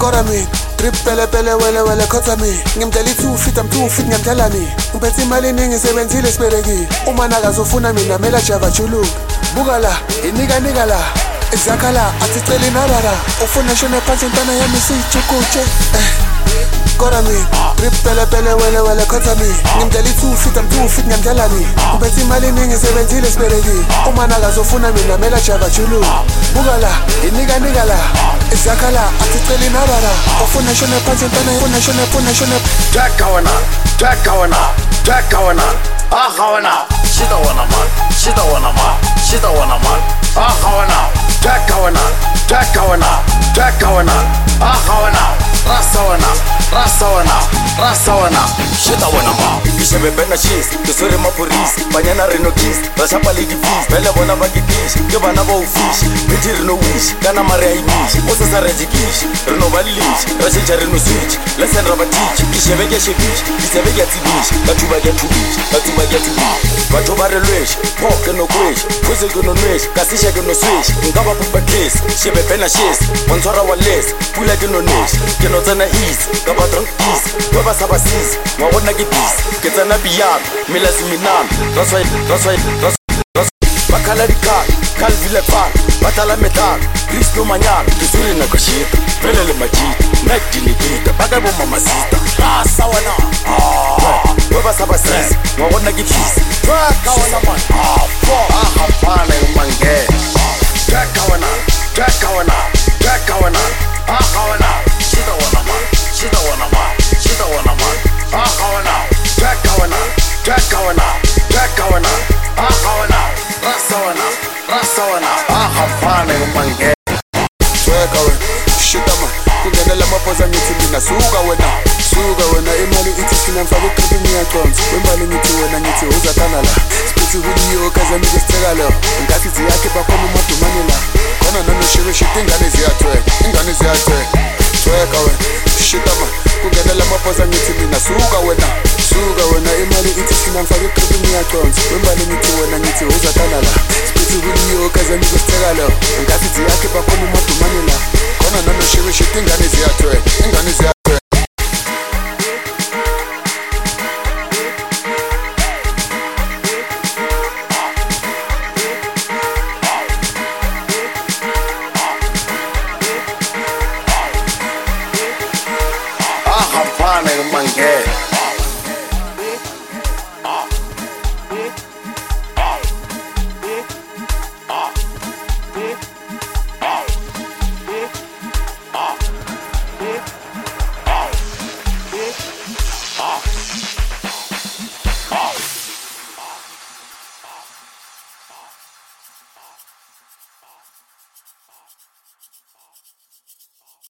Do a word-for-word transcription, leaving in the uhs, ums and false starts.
Kora mi trip pele pele wele wele khotha mi ngimdala two feet I'm two feet ngiyamdalani ngiphethe imali eningi sebenzile sibereki uma nakazofuna mina mela java julu buka la inika nika la izakhala athi cela narara ufuna shone phansi intana yami siyichukuche Kora mi trip pele pele wele wele khotha mi ngimdala two feet I'm two feet ngiyamdalani ngiphethe imali eningi sebenzile sibereki uma nakazofuna mina mela java julu buka la inika nika la izakhala athi cela narara ufuna shone phansi intana ufuna shone ufuna shone Jack wana Jack wana Jack wana ah wana shita wana man shita wana man shita wana man ah wana Jack wana Jack wana Jack wana ah wana rasa wana rasa wana rasa wana shita wana ma ishebe bena cheese kesore mapolisi banyana reno kiss rashapa lady fees bele bona bakidish ke bana ba ufish bithi reno wish kana mare ai mish osa sa rejikish reno balish rashinja reno switch lesson rabatich ishebe ke shebish ishebe ke tibish bathuba ke thubish bathuba ke tibish batho ba relwesh pok no kwesh kuze ke no nwesh kasisha ke no swish ngaba pupa case shebe bena cheese bontsora wa less pula ke no nesh ke no tsena ease ngaba drunk ease baba sabasis wa bona ke bis ke tsena biyam milasi minam that's why that's why that's bakhala dikha kalvile park batala metal Chris no manyana kisuri na koshita vele le majita night dinigita baka bo mama sister rasa wana baba sabasis wa bona ke bis baka wana man ah hapana umange jaka wana jaka wana jaka wana ah wana shita wana man shita wana man shita wana man ah wana jaka wana jaka wana jaka wana ah wana rasa wana rasa wana ah hapana umange Sweka wena shita man kungenela mapoza ngithi mina suka wena suka wena imali ithi sina mfaka ukriphi ngiyaconsa wembali ngithi wena ngithi uzathana la sithi kuliyo kaze mike sitheka lo ngathi ziyakhe bakhona umadumane la khona nonoshiwe shita ingane ziyathweka ingane ziyathweka sweka wena shita man kungenela mapoza ngithi mina suka wena suka wena imali ithi sina mfaka ukriphi ngiyaconsa wembali ngithi wena ngithi uzathana la sithi kuliyo kaze mike sitheka lo ngathi ziyakhe bakhona umadumane la khona nonoshiwe shita ingane ziyathweka ingane ziyathweka